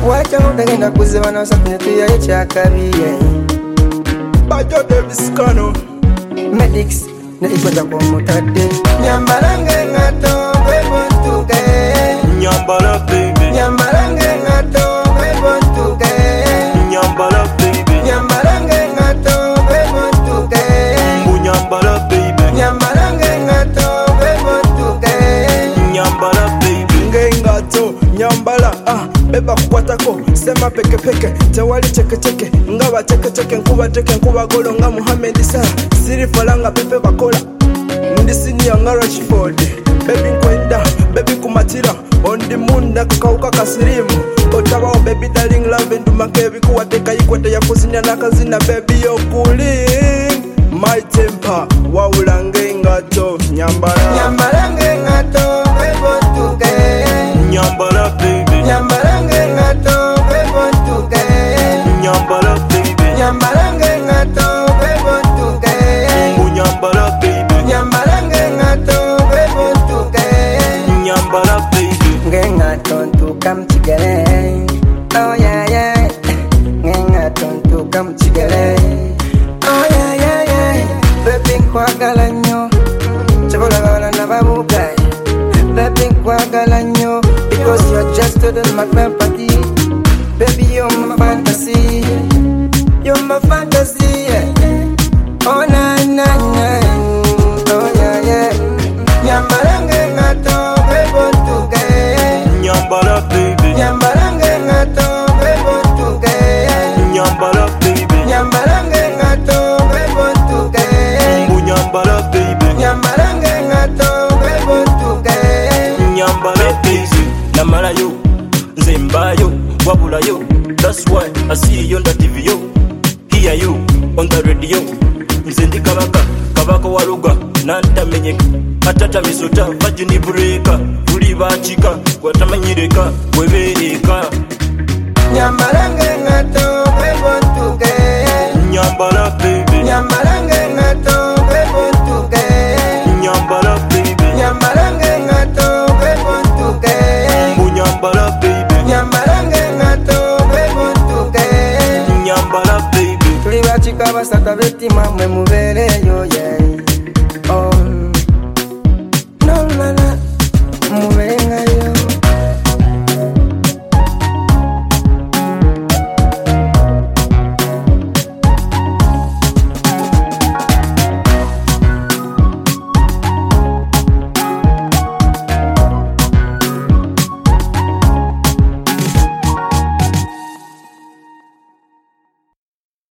Wacha utagenda kuziba na sapne tuya ichakabiye Bajo Davis Kano Medics na ikwaja kwa mutade Nyambalange ngato webontuke Nyambala baby Nyambalange ngato webontuke Nyambala baby Nyambalange ngato webontuke Nyambala baby Nyambalange ngato webontuke Nyambala baby Ngato Nyambala beba kukwatako sema peke peke tewali cheke cheke ngaba cheke cheke nkuba teke nkuba golo nga Muhammad Salah siri falanga pepe bakola ndi senior nga Rashford baby nkwenda baby kumatira on the moon nakakauka kasirimu otabawo baby darling love nduma kebi kuwateka ikwete yakuzinya nakazina baby yokuli my temper waulange ngato Nyambala Nyambalange ngato webontuke Nyambala baby Nyambalange ngato webontuke Nyambala baby Nyambalange ngato webontuke Nyambala baby Nyambalange ngato webontuke Nyambala baby Ngato ntukam chigere oh yeah yeah Ngato ntukam chigere oh yeah yeah yeah Baby kwagala nyo chabola bala na babuka Baby kwagala nyo because you're just in my company. Baby, you're my fantasy. You're my fantasy, yeah. Oh, na, na, na. Oh, yeah, yeah. Nyambalange ngato, webontuke. Nyambala baby Nyambalange ngato, webontuke. Nyambala baby Nyambalange ngato, webontuke. Nyambala baby Nyambalange ngato, webontuke. Nyambala baby namalayo nze mbayo wabulayo that's why I see you on the TV yo hear you on the radio nze ndi kabaka waluga nantamenyeka atata misota vagini breaker buli bachika gwatamanyireka gwebereka Nyambalange ngato, webontuke. Nyambala baby Nyambalange ngato, webontuke. Nyambala baby Nyambalange ngato, webontuke. Nyambala baby Nyambalange ngato, webontuke. Nyambala baby Tuli bachika basata beti